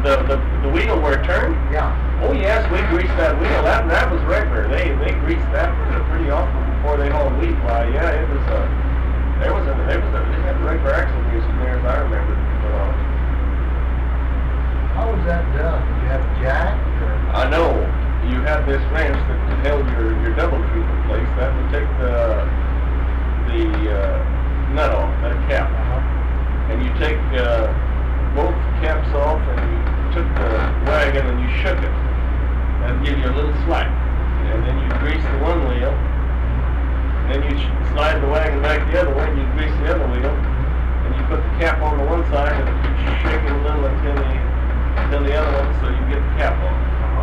the wheel where it turned? Yeah. Oh yes, we greased that wheel. That was regular. They greased that pretty often before they hauled wheat. Why, yeah, it was they had regular axle grease in there as I remember. How was that done? Did you have a jack? Or? I know. You had this wrench that held your double tree in place. That would take the nut off, that cap. And you take both caps off and you took the wagon and you shook it. That'd give you a little slack. And then you grease the one wheel. And then you slide the wagon back the other way and you grease the other wheel. And you put the cap on the one side and you shake it a little until the other one so you get the cap on.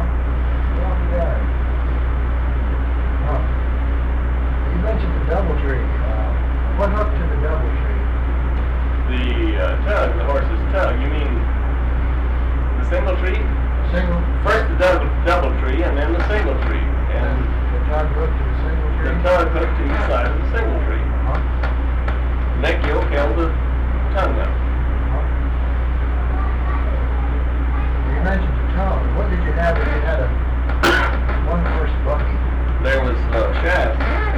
You mentioned the double tree. What hooked to the double tree? The horse's tug. You mean the single tree? Single. First the double tree and then the single tree. And the tug hooked to the single tree? The tug hooked to each side of the single tree. Neck yoke held the tongue up. You mentioned the tongue. What did you have if you had a one-horse buggy? There was shafts.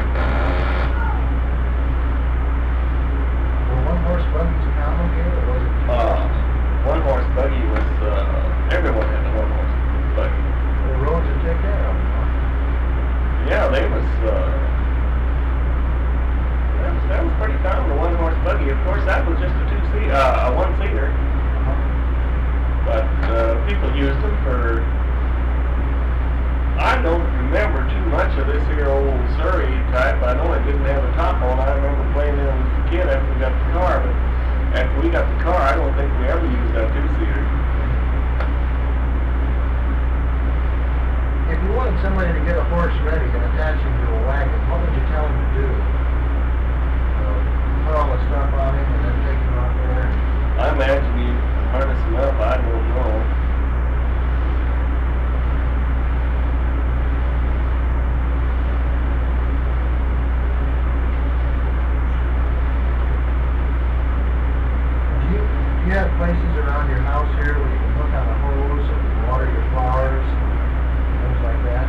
Were one-horse buggies common here, or was it one-horse buggy was, everyone had a one-horse buggy. The roads would take care of them, huh? Yeah, that was pretty common, the one-horse buggy. Of course, that was just a one-seater. But people used them for... I don't remember too much of this here old Surrey type. I know it didn't have a top on. I remember playing it as a kid after we got the car. But after we got the car, I don't think we ever used that two-seater. If you wanted somebody to get a horse ready and attach him to a wagon, what would you tell him to do? Put all the stuff on him and then take him out there? I imagine you harness him up. I don't know. Do you have places around your house here where you can hook on a hose and water your flowers and things like that?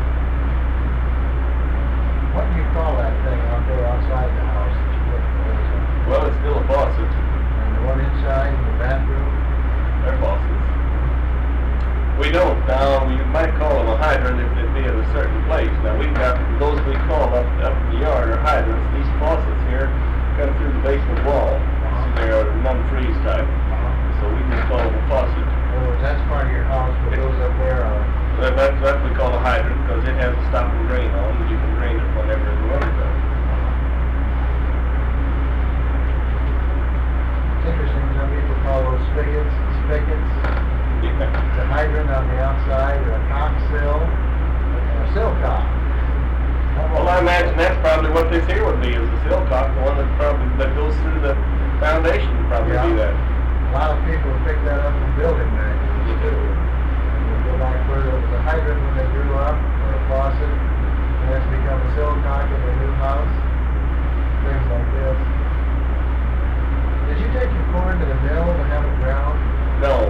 What do you call that thing out there outside the house that you put the hose on? Well, it's still a faucet. And the one inside in the bathroom? They're faucets. We don't. Now, you might call them a hydrant if they'd be at a certain place. Now, we've got those we call up in the yard are hydrants. These faucets here come through the basement wall. They're non-freeze type. So we just call them a faucet. Oh, that's part of your house, but those up there are... That's what we call a hydrant because it has a stop and drain on, but you can drain it whenever the weather does. It's interesting, some people call those spigots. Yeah. It's a hydrant on the outside, or a cock sill, and a sill cock. Well, I imagine that's probably what this here would be, is a sill cock, the one that goes through the foundation would probably be that. A lot of people pick that up from building manuals too. And we go back where it was a hydrant when they grew up, or a faucet, and it's become a sill cock in their new house. Things like this. Did you take your corn to the mill to have it ground? No,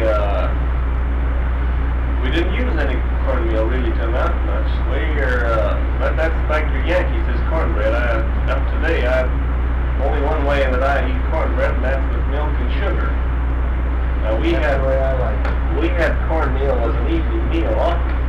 we didn't use any cornmeal really to amount much. That's like your Yankees, is cornbread. Up today, only one way that I eat cornbread, and that's with milk and sugar. Now That's the way I like it. We had cornmeal as an evening meal often.